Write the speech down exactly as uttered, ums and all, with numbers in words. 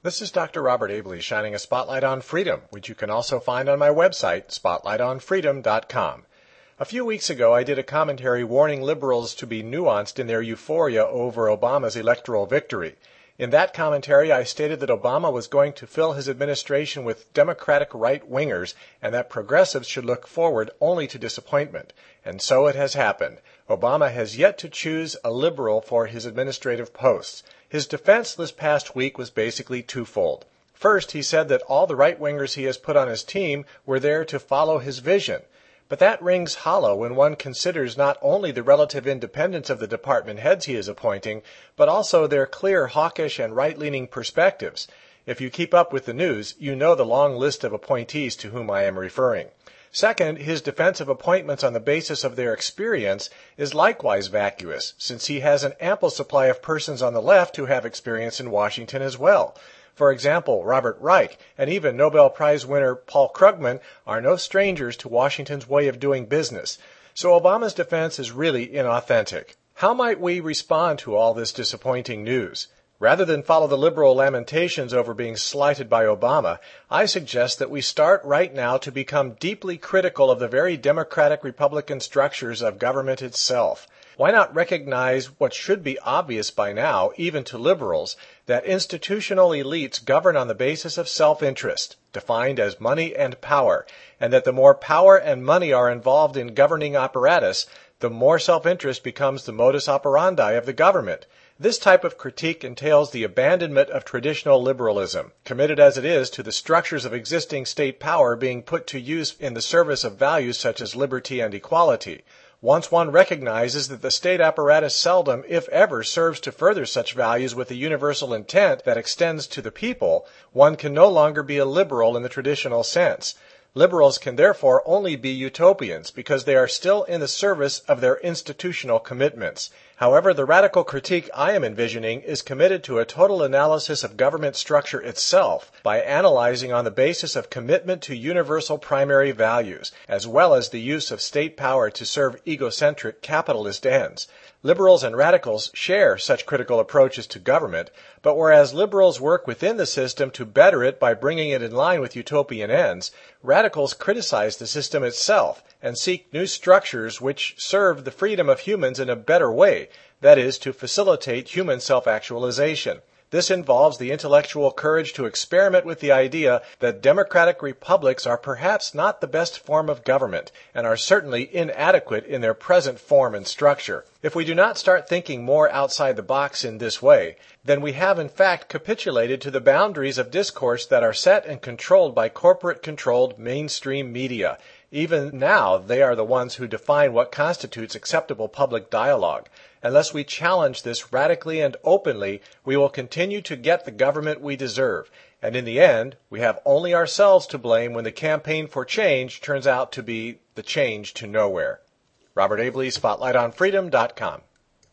This is Doctor Robert Abley shining a spotlight on freedom, which you can also find on my website, spotlight on freedom dot com. A few weeks ago, I did a commentary warning liberals to be nuanced in their euphoria over Obama's electoral victory. In that commentary, I stated that Obama was going to fill his administration with Democratic right-wingers and that progressives should look forward only to disappointment. And so it has happened. Obama has yet to choose a liberal for his administrative posts. His defense this past week was basically twofold. First, he said that all the right-wingers he has put on his team were there to follow his vision. But that rings hollow when one considers not only the relative independence of the department heads he is appointing, but also their clear hawkish and right-leaning perspectives. If you keep up with the news, you know the long list of appointees to whom I am referring. Second, his defense of appointments on the basis of their experience is likewise vacuous, since he has an ample supply of persons on the left who have experience in Washington as well. For example, Robert Reich and even Nobel Prize winner Paul Krugman are no strangers to Washington's way of doing business. So Obama's defense is really inauthentic. How might we respond to all this disappointing news? Rather than follow the liberal lamentations over being slighted by Obama, I suggest that we start right now to become deeply critical of the very democratic-republican structures of government itself. Why not recognize what should be obvious by now, even to liberals, that institutional elites govern on the basis of self-interest, defined as money and power, and that the more power and money are involved in governing apparatus, the more self-interest becomes the modus operandi of the government. This type of critique entails the abandonment of traditional liberalism, committed as it is to the structures of existing state power being put to use in the service of values such as liberty and equality. Once one recognizes that the state apparatus seldom, if ever, serves to further such values with a universal intent that extends to the people, one can no longer be a liberal in the traditional sense. Liberals can therefore only be utopians because they are still in the service of their institutional commitments. However, the radical critique I am envisioning is committed to a total analysis of government structure itself by analyzing on the basis of commitment to universal primary values, as well as the use of state power to serve egocentric capitalist ends. Liberals and radicals share such critical approaches to government, but whereas liberals work within the system to better it by bringing it in line with utopian ends, radicals criticize the system itself and seek new structures which serve the freedom of humans in a better way, that is, to facilitate human self-actualization. This involves the intellectual courage to experiment with the idea that democratic republics are perhaps not the best form of government and are certainly inadequate in their present form and structure. If we do not start thinking more outside the box in this way, then we have in fact capitulated to the boundaries of discourse that are set and controlled by corporate-controlled mainstream media. Even now, they are the ones who define what constitutes acceptable public dialogue. Unless we challenge this radically and openly, we will continue to get the government we deserve. And in the end, we have only ourselves to blame when the campaign for change turns out to be the change to nowhere. Robert Abley, spotlight on freedom dot com.